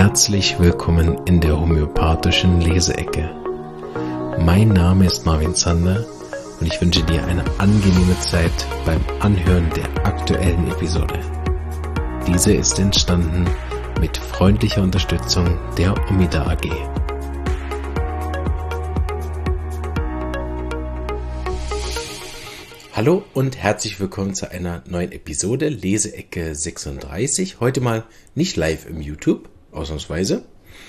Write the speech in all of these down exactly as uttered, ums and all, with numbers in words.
Herzlich willkommen in der homöopathischen Leseecke. Mein Name ist Marvin Zander und ich wünsche dir eine angenehme Zeit beim Anhören der aktuellen Episode. Diese ist entstanden mit freundlicher Unterstützung der Omida A G. Hallo und herzlich willkommen zu einer neuen Episode Leseecke sechsunddreißig. Heute mal nicht live im YouTube, ausnahmsweise.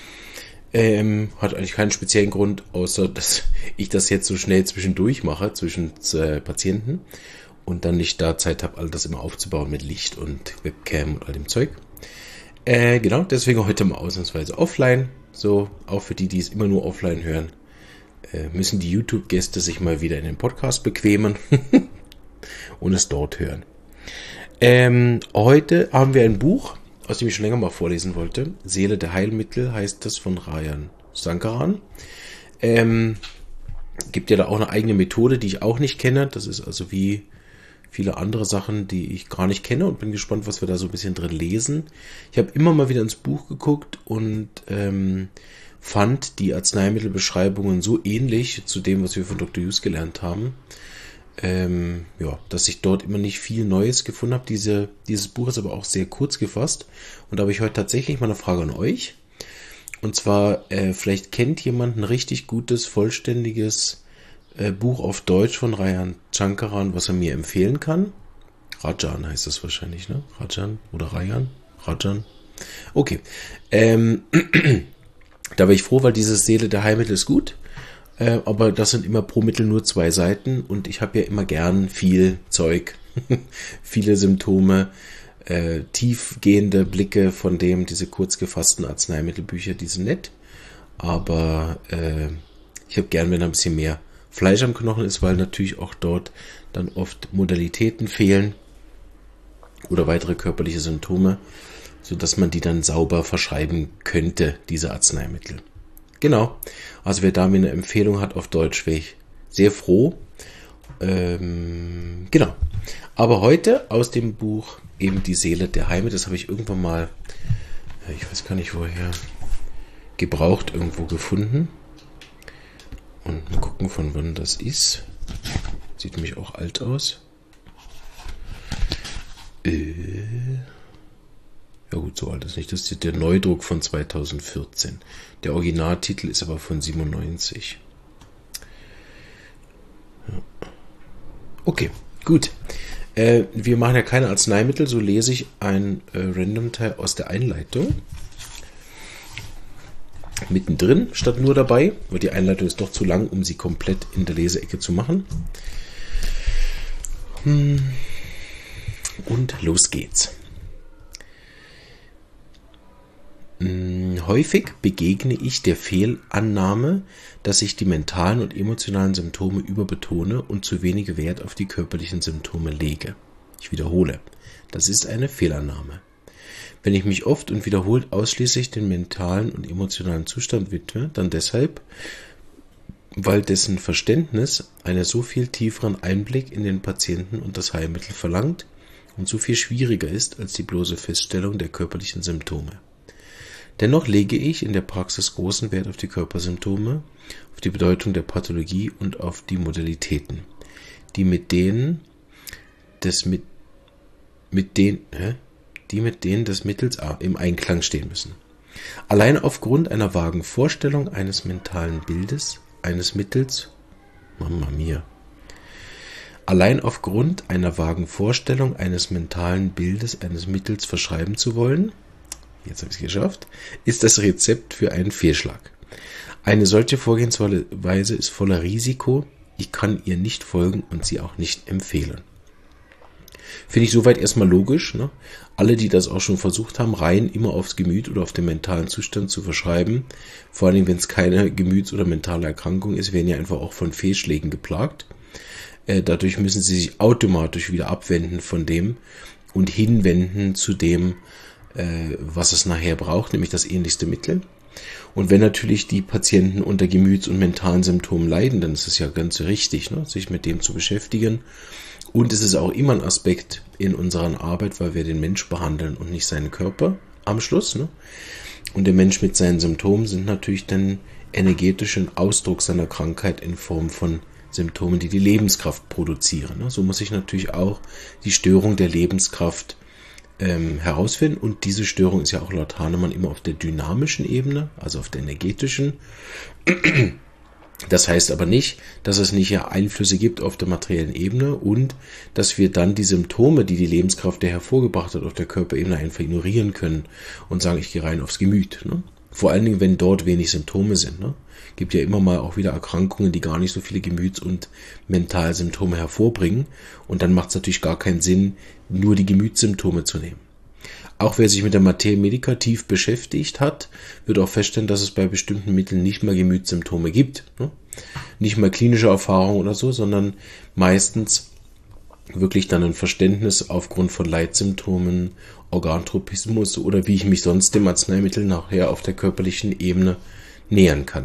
Ähm, hat eigentlich keinen speziellen Grund, außer dass ich das jetzt so schnell zwischendurch mache, zwischen äh, Patienten und dann nicht da Zeit habe, all das immer aufzubauen mit Licht und Webcam und all dem Zeug. Äh, genau, deswegen heute mal ausnahmsweise offline. So, auch für die, die es immer nur offline hören, äh, müssen die YouTube-Gäste sich mal wieder in den Podcast bequemen und es dort hören. Ähm, heute haben wir ein Buch, aus dem ich schon länger mal vorlesen wollte. Seele der Heilmittel heißt das, von Rajan Sankaran. Ähm, gibt ja da auch eine eigene Methode, die ich auch nicht kenne. Das ist also wie viele andere Sachen, die ich gar nicht kenne und bin gespannt, was wir da so ein bisschen drin lesen. Ich habe immer mal wieder ins Buch geguckt und ähm, fand die Arzneimittelbeschreibungen so ähnlich zu dem, was wir von Doktor Hughes gelernt haben, ähm, ja, dass ich dort immer nicht viel Neues gefunden habe. Diese, dieses Buch ist aber auch sehr kurz gefasst und da habe ich heute tatsächlich mal eine Frage an euch. Und zwar, äh, vielleicht kennt jemand ein richtig gutes, vollständiges äh, Buch auf Deutsch von Rajan Sankaran, was er mir empfehlen kann. Rajan heißt das wahrscheinlich, ne? Rajan oder Rajan? Rajan? Okay. Ähm, da wäre ich froh, weil diese Seele der Heilmittel ist gut. Äh, aber das sind immer pro Mittel nur zwei Seiten und ich habe ja immer gern viel Zeug, viele Symptome, äh, tiefgehende Blicke von dem, diese kurz gefassten Arzneimittelbücher, die sind nett, aber äh, ich habe gern, wenn da ein bisschen mehr Fleisch am Knochen ist, weil natürlich auch dort dann oft Modalitäten fehlen oder weitere körperliche Symptome, sodass man die dann sauber verschreiben könnte, diese Arzneimittel. Genau, also wer da mir eine Empfehlung hat auf Deutsch, wäre ich sehr froh. Ähm, genau, aber heute aus dem Buch eben die Seele der Heilmittel, das habe ich irgendwann mal, ich weiß gar nicht woher, gebraucht irgendwo gefunden. Und mal gucken, von wann das ist. Sieht nämlich auch alt aus. Äh... Ja gut, so alt ist nicht. Das ist der Neudruck von zweitausendvierzehn. Der Originaltitel ist aber von siebenundneunzig. Ja. Okay, gut. Äh, wir machen ja keine Arzneimittel, so lese ich ein äh, Random-Teil aus der Einleitung. Mittendrin, statt nur dabei, weil die Einleitung ist doch zu lang, um sie komplett in der Leseecke zu machen. Hm. Und los geht's. Häufig begegne ich der Fehlannahme, dass ich die mentalen und emotionalen Symptome überbetone und zu wenig Wert auf die körperlichen Symptome lege. Ich wiederhole, das ist eine Fehlannahme. Wenn ich mich oft und wiederholt ausschließlich den mentalen und emotionalen Zustand widme, dann deshalb, weil dessen Verständnis einen so viel tieferen Einblick in den Patienten und das Heilmittel verlangt und so viel schwieriger ist als die bloße Feststellung der körperlichen Symptome. Dennoch lege ich in der Praxis großen Wert auf die Körpersymptome, auf die Bedeutung der Pathologie und auf die Modalitäten, die mit denen des mit, mit den, hä? die mit denen des Mittels im Einklang stehen müssen. Allein aufgrund einer vagen Vorstellung eines mentalen Bildes, eines Mittels, Mama mia, allein aufgrund einer vagen Vorstellung eines mentalen Bildes, eines Mittels verschreiben zu wollen, jetzt habe ich es geschafft, ist das Rezept für einen Fehlschlag. Eine solche Vorgehensweise ist voller Risiko, ich kann ihr nicht folgen und sie auch nicht empfehlen. Finde ich soweit erstmal logisch, ne? Alle, die das auch schon versucht haben, rein immer aufs Gemüt oder auf den mentalen Zustand zu verschreiben, vor allem wenn es keine Gemüts- oder mentale Erkrankung ist, werden ja einfach auch von Fehlschlägen geplagt. Äh, dadurch müssen sie sich automatisch wieder abwenden von dem und hinwenden zu dem, was es nachher braucht, nämlich das ähnlichste Mittel. Und wenn natürlich die Patienten unter Gemüts- und mentalen Symptomen leiden, dann ist es ja ganz richtig, ne, sich mit dem zu beschäftigen. Und es ist auch immer ein Aspekt in unserer Arbeit, weil wir den Mensch behandeln und nicht seinen Körper am Schluss. Ne? Und der Mensch mit seinen Symptomen sind natürlich dann energetischen Ausdruck seiner Krankheit in Form von Symptomen, die die Lebenskraft produzieren. So muss ich natürlich auch die Störung der Lebenskraft ähm, herausfinden. Und diese Störung ist ja auch laut Hahnemann immer auf der dynamischen Ebene, also auf der energetischen. Das heißt aber nicht, dass es nicht ja Einflüsse gibt auf der materiellen Ebene und dass wir dann die Symptome, die die Lebenskraft der hervorgebracht hat, auf der Körperebene einfach ignorieren können und sagen, ich gehe rein aufs Gemüt. Ne? Vor allen Dingen, wenn dort wenig Symptome sind. Ne? Gibt ja immer mal auch wieder Erkrankungen, die gar nicht so viele Gemüts- und Mentalsymptome hervorbringen. Und dann macht es natürlich gar keinen Sinn, nur die Gemütssymptome zu nehmen. Auch wer sich mit der Materie medikativ beschäftigt hat, wird auch feststellen, dass es bei bestimmten Mitteln nicht mehr Gemütssymptome gibt. Ne? Nicht mehr klinische Erfahrung oder so, sondern meistens wirklich dann ein Verständnis aufgrund von Leitsymptomen, Organtropismus oder wie ich mich sonst dem Arzneimittel nachher auf der körperlichen Ebene nähern kann.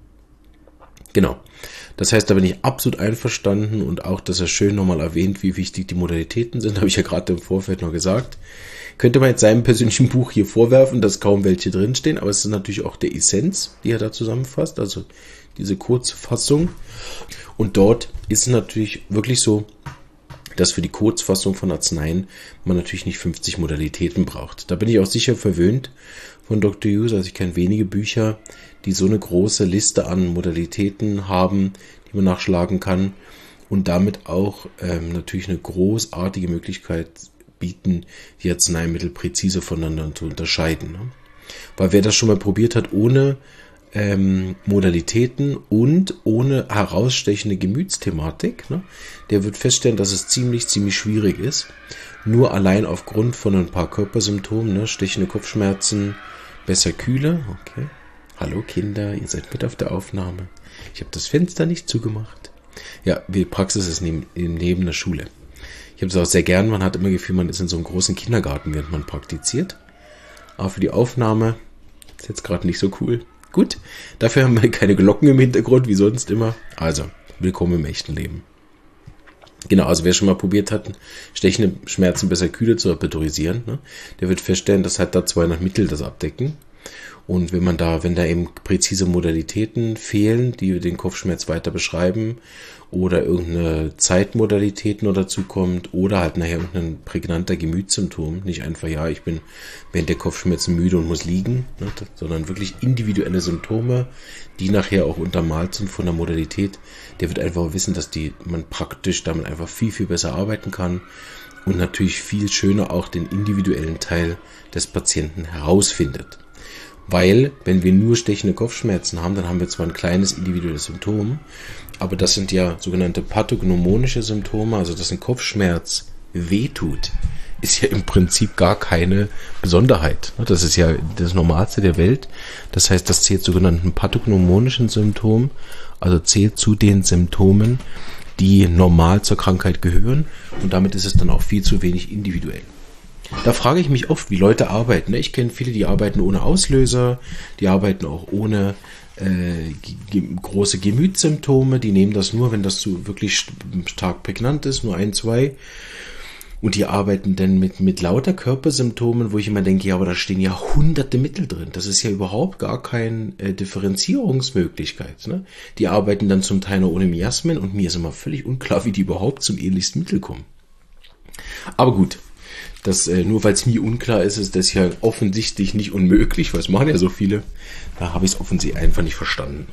Genau. Das heißt, da bin ich absolut einverstanden und auch, dass er schön nochmal erwähnt, wie wichtig die Modalitäten sind, habe ich ja gerade im Vorfeld noch gesagt. Könnte man jetzt seinem persönlichen Buch hier vorwerfen, dass kaum welche drinstehen, aber es ist natürlich auch der Essenz, die er da zusammenfasst, also diese Kurzfassung. Und dort ist es natürlich wirklich so, dass für die Kurzfassung von Arzneien man natürlich nicht fünfzig Modalitäten braucht. Da bin ich auch sicher verwöhnt von Doktor Hughes, also ich kenne wenige Bücher, die so eine große Liste an Modalitäten haben, die man nachschlagen kann und damit auch ähm, natürlich eine großartige Möglichkeit bieten, die Arzneimittel präzise voneinander zu unterscheiden. Ne? Weil wer das schon mal probiert hat, ohne ähm, Modalitäten und ohne herausstechende Gemütsthematik, ne, der wird feststellen, dass es ziemlich, ziemlich schwierig ist. Nur allein aufgrund von ein paar Körpersymptomen, ne, stechende Kopfschmerzen, besser kühle. Okay. Hallo Kinder, ihr seid mit auf der Aufnahme. Ich habe das Fenster nicht zugemacht. Ja, die Praxis ist neben, neben der Schule. Ich habe es auch sehr gern, man hat immer das Gefühl, man ist in so einem großen Kindergarten, während man praktiziert. Aber für die Aufnahme ist jetzt gerade nicht so cool. Gut, dafür haben wir keine Glocken im Hintergrund, wie sonst immer. Also, willkommen im echten Leben. Genau, also wer schon mal probiert hat, stechende Schmerzen besser kühle zu repertorisieren, ne, der wird feststellen, dass halt da zweihundert Mittel das abdecken. Und wenn man da, wenn da eben präzise Modalitäten fehlen, die den Kopfschmerz weiter beschreiben oder irgendeine Zeitmodalität noch dazu kommt oder halt nachher irgendein prägnanter Gemütssymptom, nicht einfach, ja, ich bin während der Kopfschmerzen müde und muss liegen, ne, sondern wirklich individuelle Symptome, die nachher auch untermalt sind von der Modalität, der wird einfach wissen, dass die man praktisch damit einfach viel, viel besser arbeiten kann und natürlich viel schöner auch den individuellen Teil des Patienten herausfindet. Weil, wenn wir nur stechende Kopfschmerzen haben, dann haben wir zwar ein kleines individuelles Symptom, aber das sind ja sogenannte pathognomonische Symptome, also dass ein Kopfschmerz wehtut, ist ja im Prinzip gar keine Besonderheit. Das ist ja das Normalste der Welt. Das heißt, das zählt sogenannten pathognomonischen Symptomen, also zählt zu den Symptomen, die normal zur Krankheit gehören und damit ist es dann auch viel zu wenig individuell. Da frage ich mich oft, wie Leute arbeiten. Ich kenne viele, die arbeiten ohne Auslöser, die arbeiten auch ohne äh, ge- große Gemütssymptome, die nehmen das nur, wenn das so wirklich stark prägnant ist, nur ein, zwei. Und die arbeiten dann mit, mit lauter Körpersymptomen, wo ich immer denke, ja, aber da stehen ja hunderte Mittel drin. Das ist ja überhaupt gar keine äh, Differenzierungsmöglichkeit. Ne? Die arbeiten dann zum Teil nur ohne Miasmen und mir ist immer völlig unklar, wie die überhaupt zum ähnlichsten Mittel kommen. Aber gut. Das, äh, nur weil es mir unklar ist, ist das ja offensichtlich nicht unmöglich, weil es machen ja so viele. Da habe ich es offensichtlich einfach nicht verstanden.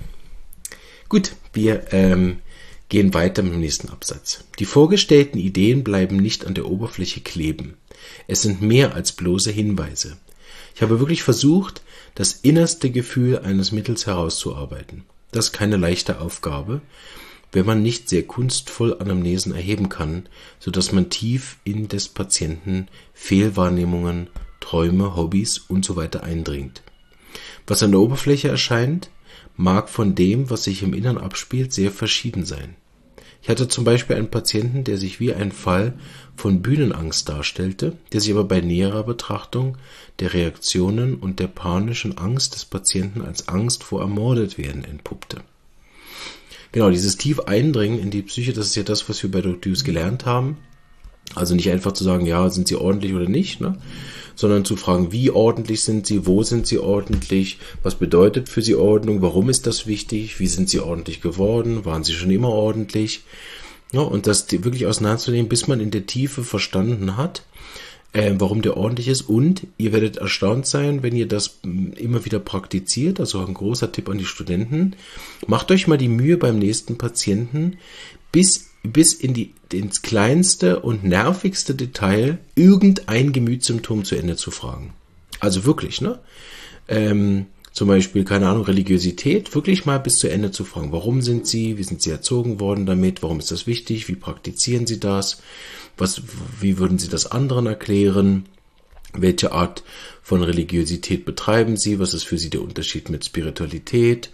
Gut, wir ähm, gehen weiter mit dem nächsten Absatz. Die vorgestellten Ideen bleiben nicht an der Oberfläche kleben. Es sind mehr als bloße Hinweise. Ich habe wirklich versucht, das innerste Gefühl eines Mittels herauszuarbeiten. Das ist keine leichte Aufgabe, wenn man nicht sehr kunstvoll Anamnesen erheben kann, so dass man tief in des Patienten Fehlwahrnehmungen, Träume, Hobbys und so weiter eindringt. Was an der Oberfläche erscheint, mag von dem, was sich im Innern abspielt, sehr verschieden sein. Ich hatte zum Beispiel einen Patienten, der sich wie ein Fall von Bühnenangst darstellte, der sich aber bei näherer Betrachtung der Reaktionen und der panischen Angst des Patienten als Angst vor ermordet werden entpuppte. Genau, dieses tief Eindringen in die Psyche, das ist ja das, was wir bei Doktor Hughes gelernt haben. Also nicht einfach zu sagen, ja, sind sie ordentlich oder nicht, ne? sondern zu fragen, wie ordentlich sind sie, wo sind sie ordentlich, was bedeutet für sie Ordnung, warum ist das wichtig, wie sind sie ordentlich geworden, waren sie schon immer ordentlich. Ja, und das wirklich auseinanderzunehmen, bis man in der Tiefe verstanden hat, äh, warum der ordentlich ist. Und ihr werdet erstaunt sein, wenn ihr das immer wieder praktiziert. Also ein großer Tipp an die Studenten. Macht euch mal die Mühe beim nächsten Patienten, bis, bis in die, ins kleinste und nervigste Detail irgendein Gemütssymptom zu Ende zu fragen. Also wirklich, ne? Ähm, Zum Beispiel, keine Ahnung, Religiosität, wirklich mal bis zu Ende zu fragen. Warum sind sie? Wie sind sie erzogen worden damit? Warum ist das wichtig? Wie praktizieren sie das? Was, wie würden sie das anderen erklären? Welche Art von Religiosität betreiben sie? Was ist für sie der Unterschied mit Spiritualität?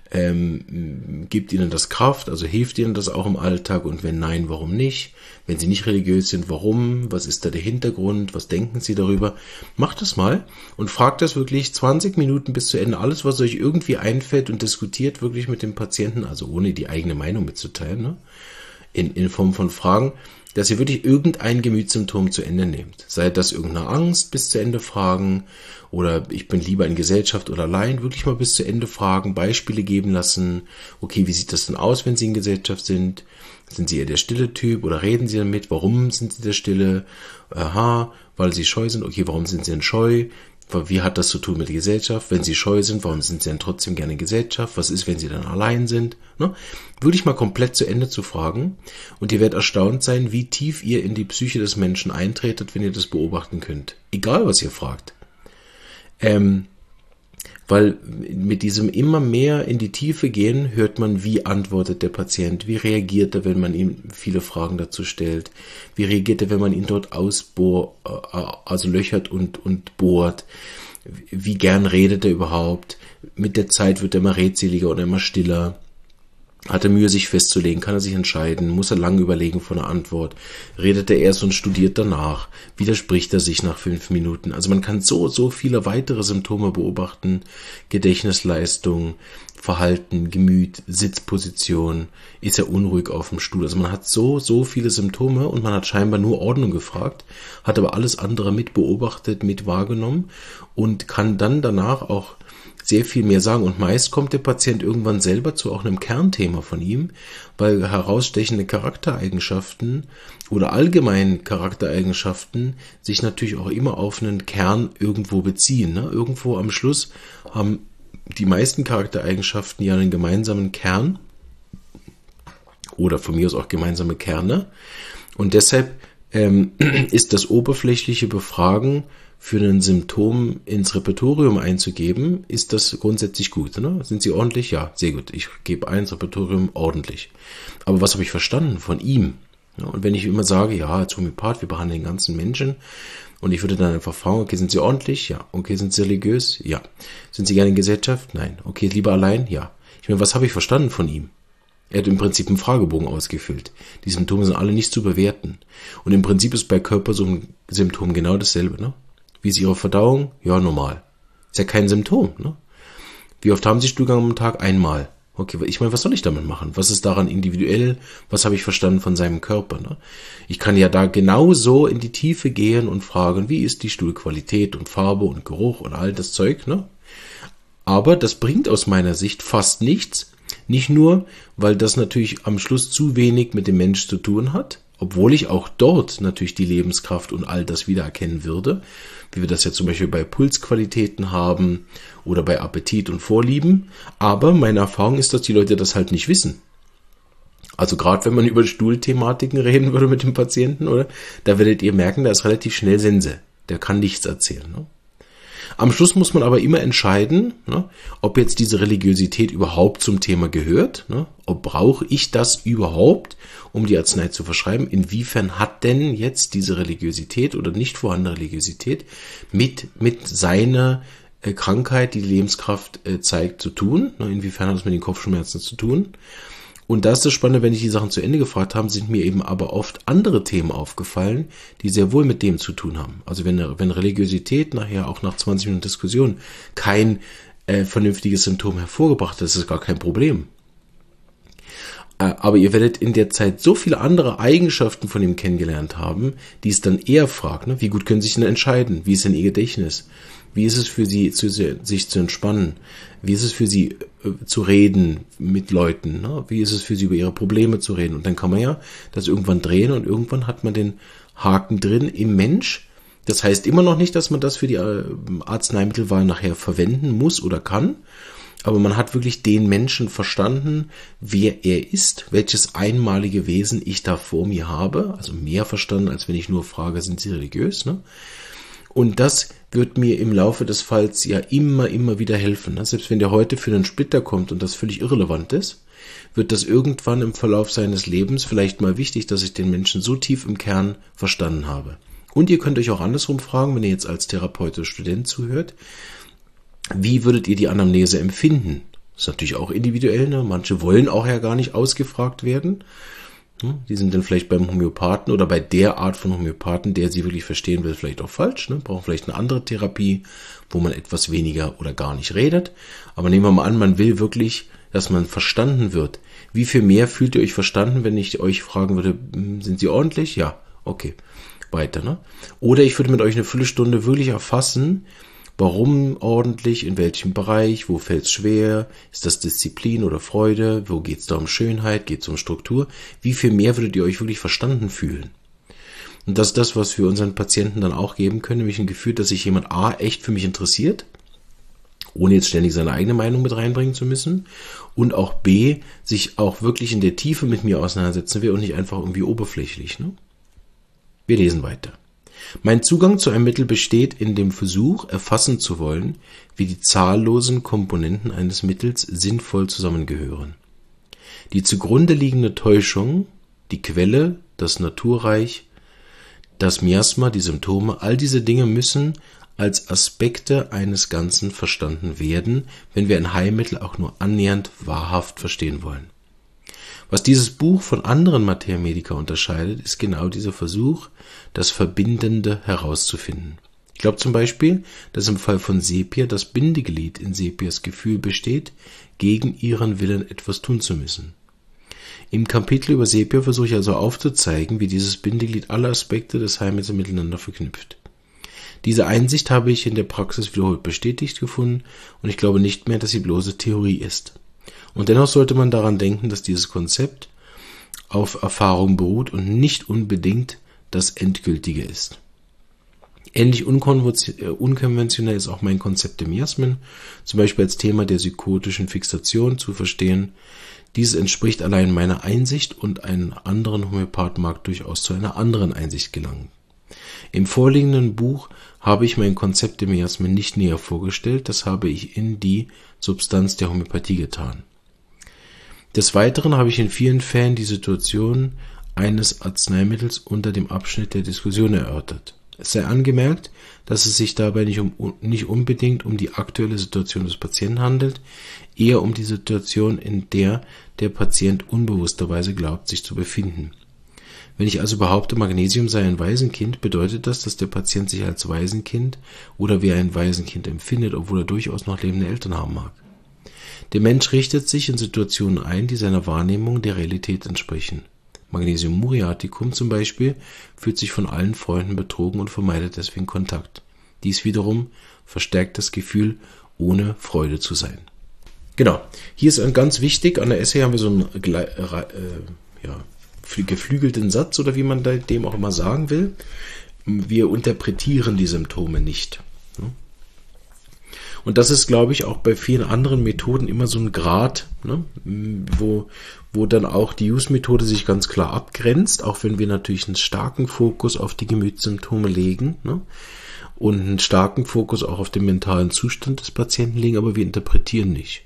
Ähm, gibt ihnen das Kraft? Also hilft ihnen das auch im Alltag? Und wenn nein, warum nicht? Wenn sie nicht religiös sind, warum? Was ist da der Hintergrund? Was denken sie darüber? Macht das mal und fragt das wirklich zwanzig Minuten bis zu Ende. Alles, was euch irgendwie einfällt, und diskutiert wirklich mit dem Patienten, also ohne die eigene Meinung mitzuteilen, ne? in, in Form von Fragen, dass ihr wirklich irgendein Gemütssymptom zu Ende nehmt. Sei das irgendeine Angst, bis zu Ende fragen, oder ich bin lieber in Gesellschaft oder allein, wirklich mal bis zu Ende fragen, Beispiele geben lassen. Okay, wie sieht das denn aus, wenn Sie in Gesellschaft sind? Sind Sie eher der stille Typ oder reden Sie damit? Warum sind Sie der Stille? Aha, weil Sie scheu sind. Okay, warum sind Sie denn scheu? Wie hat das zu tun mit der Gesellschaft? Wenn Sie scheu sind, warum sind Sie denn trotzdem gerne in Gesellschaft? Was ist, wenn Sie dann allein sind? Ne? Wirklich mal komplett zu Ende zu fragen. Und ihr werdet erstaunt sein, wie tief ihr in die Psyche des Menschen eintretet, wenn ihr das beobachten könnt. Egal, was ihr fragt. Ähm, weil mit diesem immer mehr in die Tiefe gehen, hört man, wie antwortet der Patient, wie reagiert er, wenn man ihm viele Fragen dazu stellt, wie reagiert er, wenn man ihn dort ausbohrt, also löchert und, und bohrt, wie gern redet er überhaupt, mit der Zeit wird er immer redseliger und immer stiller. Hat er Mühe, sich festzulegen? Kann er sich entscheiden? Muss er lange überlegen vor einer Antwort? Redet er erst und studiert danach? Widerspricht er sich nach fünf Minuten? Also man kann so, so viele weitere Symptome beobachten. Gedächtnisleistung, Verhalten, Gemüt, Sitzposition. Ist er unruhig auf dem Stuhl? Also man hat so, so viele Symptome und man hat scheinbar nur Ordnung gefragt, hat aber alles andere mit beobachtet, mit wahrgenommen und kann dann danach auch sehr viel mehr sagen. Und meist kommt der Patient irgendwann selber zu auch einem Kernthema von ihm, weil herausstechende Charaktereigenschaften oder allgemein Charaktereigenschaften sich natürlich auch immer auf einen Kern irgendwo beziehen. Ne? Irgendwo am Schluss haben die meisten Charaktereigenschaften ja einen gemeinsamen Kern oder von mir aus auch gemeinsame Kerne. Und deshalb ähm, ist das oberflächliche Befragen für ein Symptom ins Repertorium einzugeben, ist das grundsätzlich gut. Ne? Sind Sie ordentlich? Ja, sehr gut. Ich gebe ein ins Repertorium ordentlich. Aber was habe ich verstanden von ihm? Ja, und wenn ich immer sage, ja, als Homöopath, wir behandeln den ganzen Menschen, und ich würde dann einfach fragen, okay, sind Sie ordentlich? Ja. Okay, sind Sie religiös? Ja. Sind Sie gerne in Gesellschaft? Nein. Okay, lieber allein? Ja. Ich meine, was habe ich verstanden von ihm? Er hat im Prinzip einen Fragebogen ausgefüllt. Die Symptome sind alle nicht zu bewerten. Und im Prinzip ist bei Körpersymptomen genau dasselbe, ne? Wie ist Ihre Verdauung? Ja, normal. Ist ja kein Symptom, ne? Wie oft haben Sie Stuhlgang am Tag? Einmal. Okay, ich meine, was soll ich damit machen? Was ist daran individuell? Was habe ich verstanden von seinem Körper, ne? Ich kann ja da genauso in die Tiefe gehen und fragen, wie ist die Stuhlqualität und Farbe und Geruch und all das Zeug, ne? Aber das bringt aus meiner Sicht fast nichts. Nicht nur, weil das natürlich am Schluss zu wenig mit dem Mensch zu tun hat, obwohl ich auch dort natürlich die Lebenskraft und all das wiedererkennen würde, wie wir das ja zum Beispiel bei Pulsqualitäten haben oder bei Appetit und Vorlieben. Aber meine Erfahrung ist, dass die Leute das halt nicht wissen. Also gerade wenn man über Stuhlthematiken reden würde mit dem Patienten, oder, da werdet ihr merken, da ist relativ schnell Sense. Der kann nichts erzählen, ne? Am Schluss muss man aber immer entscheiden, ne, ob jetzt diese Religiosität überhaupt zum Thema gehört. Ne, ob brauche ich das überhaupt, um die Arznei zu verschreiben? Inwiefern hat denn jetzt diese Religiosität oder nicht vorhandene Religiosität mit, mit seiner äh, Krankheit, die die Lebenskraft äh, zeigt, zu tun? Ne, inwiefern hat es mit den Kopfschmerzen zu tun? Und da ist das Spannende, wenn ich die Sachen zu Ende gefragt habe, sind mir eben aber oft andere Themen aufgefallen, die sehr wohl mit dem zu tun haben. Also wenn, wenn Religiosität nachher auch nach zwanzig Minuten Diskussion kein äh, vernünftiges Symptom hervorgebracht hat, ist das gar kein Problem. Aber ihr werdet in der Zeit so viele andere Eigenschaften von ihm kennengelernt haben, die es dann eher fragt, ne? Wie gut können Sie sich denn entscheiden? Wie ist denn Ihr Gedächtnis? Wie ist es für Sie, zu, sich zu entspannen? Wie ist es für Sie, äh, zu reden mit Leuten? Ne? Wie ist es für Sie, über Ihre Probleme zu reden? Und dann kann man ja das irgendwann drehen und irgendwann hat man den Haken drin im Mensch. Das heißt immer noch nicht, dass man das für die äh, Arzneimittelwahl nachher verwenden muss oder kann. Aber man hat wirklich den Menschen verstanden, wer er ist, welches einmalige Wesen ich da vor mir habe. Also mehr verstanden, als wenn ich nur frage, sind Sie religiös? Ne? Und das wird mir im Laufe des Falls ja immer, immer wieder helfen. Ne? Selbst wenn der heute für einen Splitter kommt und das völlig irrelevant ist, wird das irgendwann im Verlauf seines Lebens vielleicht mal wichtig, dass ich den Menschen so tief im Kern verstanden habe. Und ihr könnt euch auch andersrum fragen, wenn ihr jetzt als Therapeut oder Student zuhört, wie würdet ihr die Anamnese empfinden? Das ist natürlich auch individuell. Ne? Manche wollen auch ja gar nicht ausgefragt werden. Die sind dann vielleicht beim Homöopathen oder bei der Art von Homöopathen, der sie wirklich verstehen will, vielleicht auch falsch. Ne? Brauchen vielleicht eine andere Therapie, wo man etwas weniger oder gar nicht redet. Aber nehmen wir mal an, man will wirklich, dass man verstanden wird. Wie viel mehr fühlt ihr euch verstanden, wenn ich euch fragen würde, sind Sie ordentlich? Ja, okay, weiter. Ne? Oder ich würde mit euch eine Viertelstunde wirklich erfassen, warum ordentlich, in welchem Bereich, wo fällt es schwer, ist das Disziplin oder Freude, wo geht es da um Schönheit, geht es um Struktur, wie viel mehr würdet ihr euch wirklich verstanden fühlen? Und das ist das, was wir unseren Patienten dann auch geben können, nämlich ein Gefühl, dass sich jemand A echt für mich interessiert, ohne jetzt ständig seine eigene Meinung mit reinbringen zu müssen, und auch B, sich auch wirklich in der Tiefe mit mir auseinandersetzen will und nicht einfach irgendwie oberflächlich. Ne? Wir lesen weiter. Mein Zugang zu einem Mittel besteht in dem Versuch, erfassen zu wollen, wie die zahllosen Komponenten eines Mittels sinnvoll zusammengehören. Die zugrunde liegende Täuschung, die Quelle, das Naturreich, das Miasma, die Symptome, all diese Dinge müssen als Aspekte eines Ganzen verstanden werden, wenn wir ein Heilmittel auch nur annähernd wahrhaft verstehen wollen. Was dieses Buch von anderen Materia Medica unterscheidet, ist genau dieser Versuch, das Verbindende herauszufinden. Ich glaube zum Beispiel, dass im Fall von Sepia das Bindeglied in Sepias Gefühl besteht, gegen ihren Willen etwas tun zu müssen. Im Kapitel über Sepia versuche ich also aufzuzeigen, wie dieses Bindeglied alle Aspekte des Heilmittels miteinander verknüpft. Diese Einsicht habe ich in der Praxis wiederholt bestätigt gefunden und ich glaube nicht mehr, dass sie bloße Theorie ist. Und dennoch sollte man daran denken, dass dieses Konzept auf Erfahrung beruht und nicht unbedingt das Endgültige ist. Ähnlich unkonventionell ist auch mein Konzept der Miasmen, zum Beispiel als Thema der psychotischen Fixation zu verstehen. Dieses entspricht allein meiner Einsicht und ein anderen Homöopath mag durchaus zu einer anderen Einsicht gelangen. Im vorliegenden Buch habe ich mein Konzept der Miasmen nicht näher vorgestellt, das habe ich in die Substanz der Homöopathie getan. Des Weiteren habe ich in vielen Fällen die Situation eines Arzneimittels unter dem Abschnitt der Diskussion erörtert. Es sei angemerkt, dass es sich dabei nicht, um, nicht unbedingt um die aktuelle Situation des Patienten handelt, eher um die Situation, in der der Patient unbewussterweise glaubt, sich zu befinden. Wenn ich also behaupte, Magnesium sei ein Waisenkind, bedeutet das, dass der Patient sich als Waisenkind oder wie ein Waisenkind empfindet, obwohl er durchaus noch lebende Eltern haben mag. Der Mensch richtet sich in Situationen ein, die seiner Wahrnehmung der Realität entsprechen. Magnesium muriaticum zum Beispiel fühlt sich von allen Freunden betrogen und vermeidet deswegen Kontakt. Dies wiederum verstärkt das Gefühl, ohne Freude zu sein. Genau, hier ist ein ganz wichtig, an der Essay haben wir so einen äh, ja, geflügelten Satz oder wie man dem auch immer sagen will. Wir interpretieren die Symptome nicht. Und das ist, glaube ich, auch bei vielen anderen Methoden immer so ein Grad, ne, wo, wo dann auch die Use-Methode sich ganz klar abgrenzt, auch wenn wir natürlich einen starken Fokus auf die Gemütssymptome legen, ne, und einen starken Fokus auch auf den mentalen Zustand des Patienten legen, aber wir interpretieren nicht.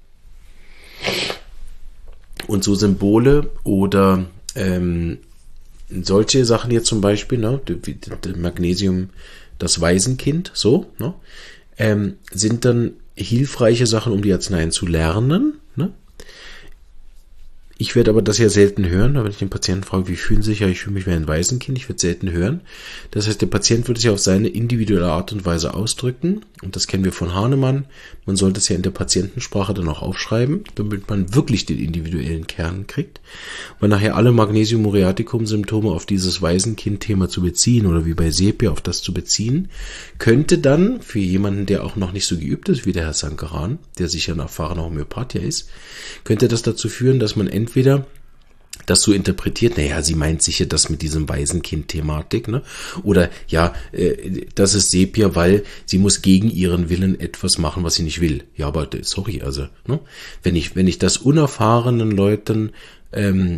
Und so Symbole oder ähm, solche Sachen jetzt zum Beispiel, ne, Magnesium, das Waisenkind, so, ne, Ähm, sind dann hilfreiche Sachen, um die Arzneien zu lernen. Ne? Ich werde aber das ja selten hören, wenn ich den Patienten frage, wie fühlen Sie sich? Ja, ich fühle mich wie ein Waisenkind, ich werde selten hören. Das heißt, der Patient wird es ja auf seine individuelle Art und Weise ausdrücken. Und das kennen wir von Hahnemann. Man sollte es ja in der Patientensprache dann auch aufschreiben, damit man wirklich den individuellen Kern kriegt. Weil nachher alle Magnesium-Muriaticum-Symptome auf dieses Waisenkind-Thema zu beziehen oder wie bei Sepia auf das zu beziehen, könnte dann für jemanden, der auch noch nicht so geübt ist wie der Herr Sankaran, der sicher ein erfahrener Homöopath ja ist, könnte das dazu führen, dass man entweder das so interpretiert, naja, sie meint sicher das mit diesem Waisenkind-Thematik, ne? Oder ja, äh, das ist Sepia, weil sie muss gegen ihren Willen etwas machen, was sie nicht will. Ja, aber sorry, also, ne? Wenn ich, wenn ich das unerfahrenen Leuten ähm,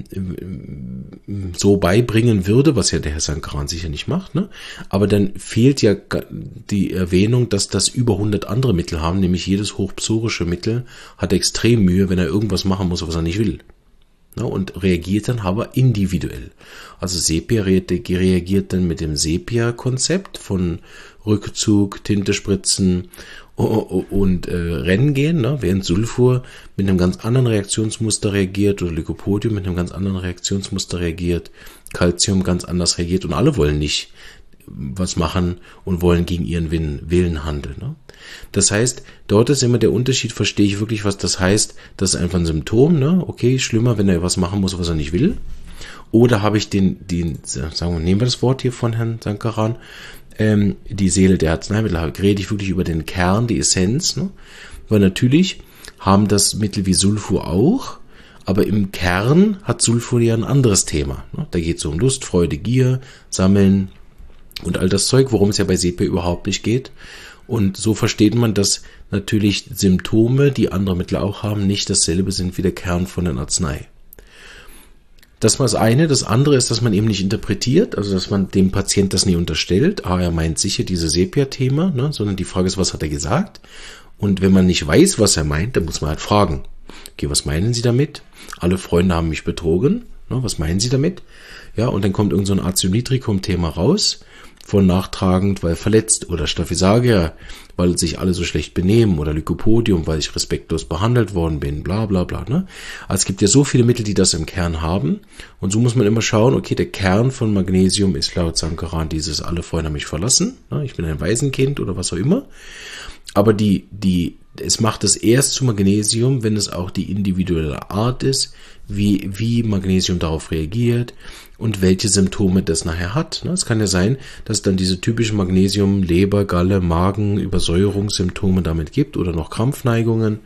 so beibringen würde, was ja der Herr Sankaran sicher nicht macht, ne? Aber dann fehlt ja die Erwähnung, dass das über hundert andere Mittel haben, nämlich jedes hochpsorische Mittel hat extrem Mühe, wenn er irgendwas machen muss, was er nicht will. Und reagiert dann aber individuell. Also Sepia reagiert dann mit dem Sepia-Konzept von Rückzug, Tinte spritzen und äh, Rennen gehen, ne? Während Sulfur mit einem ganz anderen Reaktionsmuster reagiert oder Lycopodium mit einem ganz anderen Reaktionsmuster reagiert, Calcium ganz anders reagiert und alle wollen nicht was machen und wollen gegen ihren Willen handeln. Ne? Das heißt, dort ist immer der Unterschied, verstehe ich wirklich, was das heißt, das ist einfach ein Symptom, ne? Okay, schlimmer, wenn er was machen muss, was er nicht will. Oder habe ich den, den, sagen wir, nehmen wir das Wort hier von Herrn Sankaran, ähm, die Seele der Arzneimittel, rede ich wirklich über den Kern, die Essenz, ne? Weil natürlich haben das Mittel wie Sulfur auch, aber im Kern hat Sulfur ja ein anderes Thema. Ne? Da geht es um Lust, Freude, Gier, Sammeln, und all das Zeug, worum es ja bei Sepia überhaupt nicht geht. Und so versteht man, dass natürlich Symptome, die andere Mittel auch haben, nicht dasselbe sind wie der Kern von der Arznei. Das war das eine. Das andere ist, dass man eben nicht interpretiert, also dass man dem Patient das nie unterstellt. Ah, er meint sicher dieses Sepia-Thema, ne? Sondern die Frage ist, was hat er gesagt? Und wenn man nicht weiß, was er meint, dann muss man halt fragen. Okay, was meinen Sie damit? Alle Freunde haben mich betrogen. Ne? Was meinen Sie damit? Ja, und dann kommt irgend so ein Azonitricum-Thema raus. Von nachtragend, weil verletzt oder Staphysagia, weil sich alle so schlecht benehmen oder Lycopodium, weil ich respektlos behandelt worden bin, bla bla bla. Ne? Also es gibt ja so viele Mittel, die das im Kern haben und so muss man immer schauen, okay, der Kern von Magnesium ist laut Sankaran dieses, alle Freunde haben mich verlassen, ne? Ich bin ein Waisenkind oder was auch immer, aber die, die, es macht es erst zu Magnesium, wenn es auch die individuelle Art ist, wie, wie Magnesium darauf reagiert und welche Symptome das nachher hat. Es kann ja sein, dass es dann diese typischen Magnesium, Leber, Galle, Magen, Übersäuerungssymptome damit gibt oder noch Krampfneigungen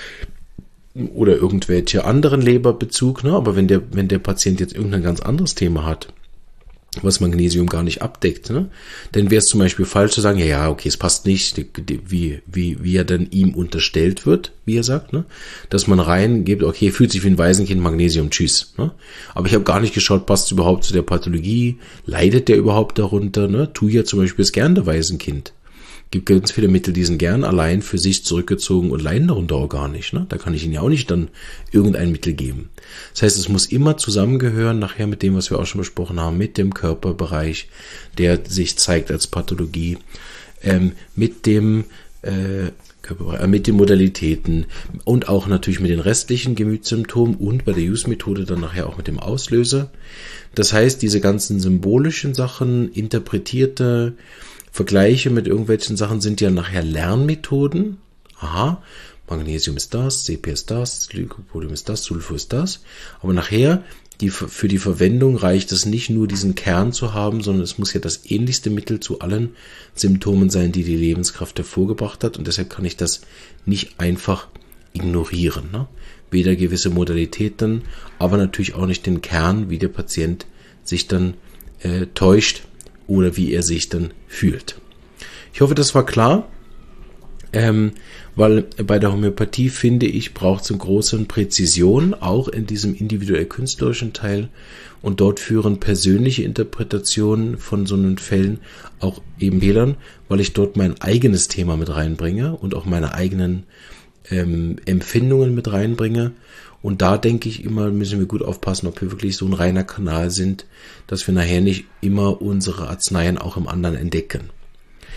oder irgendwelche anderen Leberbezug. Ne? Aber wenn der, wenn der Patient jetzt irgendein ganz anderes Thema hat, was Magnesium gar nicht abdeckt, ne? Dann wäre es zum Beispiel falsch zu sagen, ja, ja, okay, es passt nicht, die, die, wie, wie, wie er dann ihm unterstellt wird, wie er sagt, ne? Dass man reingibt, okay, fühlt sich wie ein Waisenkind, Magnesium, tschüss, ne? Aber ich habe gar nicht geschaut, passt es überhaupt zu der Pathologie, leidet der überhaupt darunter, ne? Tuya zum Beispiel ist gern der Waisenkind. Gibt ganz viele Mittel, die sind gern allein für sich zurückgezogen und leiden darunter auch gar nicht. Ne? Da kann ich ihnen ja auch nicht dann irgendein Mittel geben. Das heißt, es muss immer zusammengehören, nachher mit dem, was wir auch schon besprochen haben, mit dem Körperbereich, der sich zeigt als Pathologie, ähm, mit dem äh, Körperbereich, äh, mit den Modalitäten und auch natürlich mit den restlichen Gemütssymptomen und bei der Use-Methode dann nachher auch mit dem Auslöser. Das heißt, diese ganzen symbolischen Sachen, interpretierte Vergleiche mit irgendwelchen Sachen sind ja nachher Lernmethoden. Aha, Magnesium ist das, Sepia ist das, Lycopodium ist das, Sulfur ist das. Aber nachher, die, für die Verwendung reicht es nicht nur, diesen Kern zu haben, sondern es muss ja das ähnlichste Mittel zu allen Symptomen sein, die die Lebenskraft hervorgebracht hat. Und deshalb kann ich das nicht einfach ignorieren. Ne? Weder gewisse Modalitäten, aber natürlich auch nicht den Kern, wie der Patient sich dann äh, täuscht oder wie er sich dann fühlt. Ich hoffe, das war klar, ähm, weil bei der Homöopathie, finde ich, braucht es eine große Präzision, auch in diesem individuell-künstlerischen Teil, und dort führen persönliche Interpretationen von so einen Fällen auch eben Fehlern, weil ich dort mein eigenes Thema mit reinbringe und auch meine eigenen ähm, Empfindungen mit reinbringe. Und da denke ich immer, müssen wir gut aufpassen, ob wir wirklich so ein reiner Kanal sind, dass wir nachher nicht immer unsere Arzneien auch im anderen entdecken.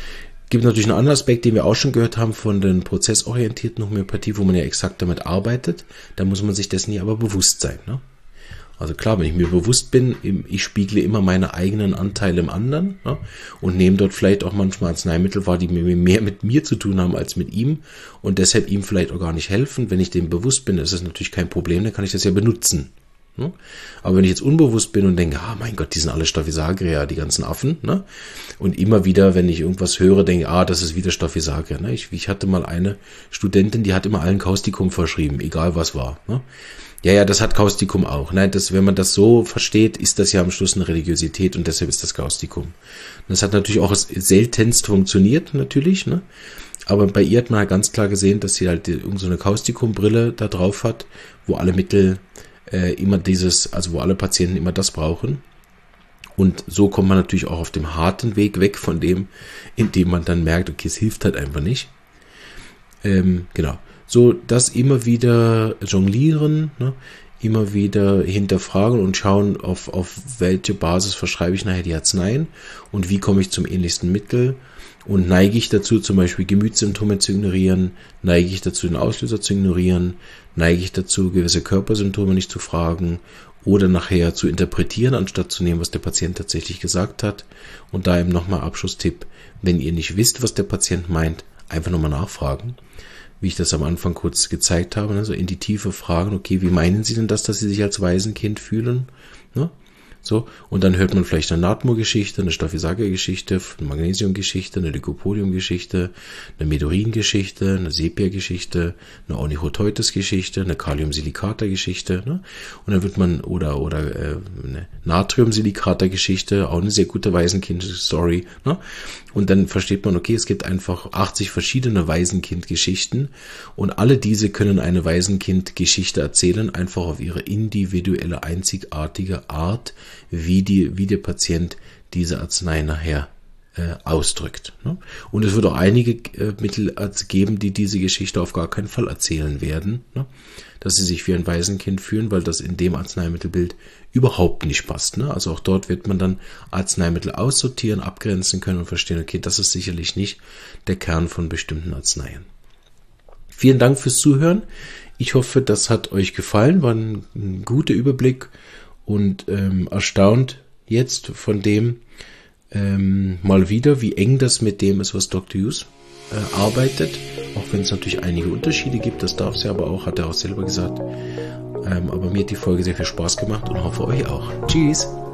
Gibt natürlich einen anderen Aspekt, den wir auch schon gehört haben von den prozessorientierten Homöopathie, wo man ja exakt damit arbeitet. Da muss man sich dessen ja aber bewusst sein. Ne? Also klar, wenn ich mir bewusst bin, ich spiegle immer meine eigenen Anteile im anderen, ne? Und nehme dort vielleicht auch manchmal Arzneimittel wahr, die mehr mit mir zu tun haben als mit ihm und deshalb ihm vielleicht auch gar nicht helfen. Wenn ich dem bewusst bin, ist das natürlich kein Problem, dann kann ich das ja benutzen. Ne? Aber wenn ich jetzt unbewusst bin und denke, ah mein Gott, die sind alle Staphysagria, die ganzen Affen, ne? Und immer wieder, wenn ich irgendwas höre, denke, ah, das ist wieder Staphysagria. Ne? Ich, ich hatte mal eine Studentin, die hat immer allen Kaustikum verschrieben, egal was war. Ne? Ja, ja, das hat Kaustikum auch. Nein, das, wenn man das so versteht, ist das ja am Schluss eine Religiosität und deshalb ist das Kaustikum. Das hat natürlich auch seltenst funktioniert, natürlich, ne? Aber bei ihr hat man halt ganz klar gesehen, dass sie halt irgend so eine Kaustikumbrille da drauf hat, wo alle Mittel äh, immer dieses, also wo alle Patienten immer das brauchen. Und so kommt man natürlich auch auf dem harten Weg weg von dem, indem man dann merkt, okay, es hilft halt einfach nicht. Ähm, genau. So, das immer wieder jonglieren, ne? Immer wieder hinterfragen und schauen, auf, auf welche Basis verschreibe ich nachher die Arzneien und wie komme ich zum ähnlichsten Mittel und neige ich dazu, zum Beispiel Gemütssymptome zu ignorieren, neige ich dazu, den Auslöser zu ignorieren, neige ich dazu, gewisse Körpersymptome nicht zu fragen oder nachher zu interpretieren, anstatt zu nehmen, was der Patient tatsächlich gesagt hat. Und da eben nochmal Abschlusstipp, wenn ihr nicht wisst, was der Patient meint, einfach nochmal nachfragen. Wie ich das am Anfang kurz gezeigt habe, ne? So in die Tiefe fragen, okay, wie meinen Sie denn das, dass Sie sich als Waisenkind fühlen? Ne? So, und dann hört man vielleicht eine Natmo-Geschichte, eine Staphysaga-Geschichte, eine Magnesium-Geschichte, eine Lycopodium-Geschichte, eine Medurin-Geschichte, eine Sepia-Geschichte, eine Onychoteutes-Geschichte, eine Kaliumsilicata-Geschichte, ne? Und dann wird man, oder, oder äh, eine Natriumsilicata-Geschichte, auch eine sehr gute Waisenkind-Story, ne? Und dann versteht man, okay, es gibt einfach achtzig verschiedene Waisenkind-Geschichten und alle diese können eine Waisenkind-Geschichte erzählen, einfach auf ihre individuelle, einzigartige Art, wie, die, wie der Patient diese Arznei nachher äh, ausdrückt. Ne? Und es wird auch einige äh, Mittel geben, die diese Geschichte auf gar keinen Fall erzählen werden, ne? Dass sie sich wie ein Waisenkind fühlen, weil das in dem Arzneimittelbild überhaupt nicht passt. Ne? Also auch dort wird man dann Arzneimittel aussortieren, abgrenzen können und verstehen, okay, das ist sicherlich nicht der Kern von bestimmten Arzneien. Vielen Dank fürs Zuhören. Ich hoffe, das hat euch gefallen, war ein, ein guter Überblick und ähm, erstaunt jetzt von dem ähm, mal wieder, wie eng das mit dem ist, was Doktor Hughes äh, arbeitet. Auch wenn es natürlich einige Unterschiede gibt, das darf es ja aber auch, hat er auch selber gesagt. Ähm, aber mir hat die Folge sehr viel Spaß gemacht und hoffe euch auch. Tschüss!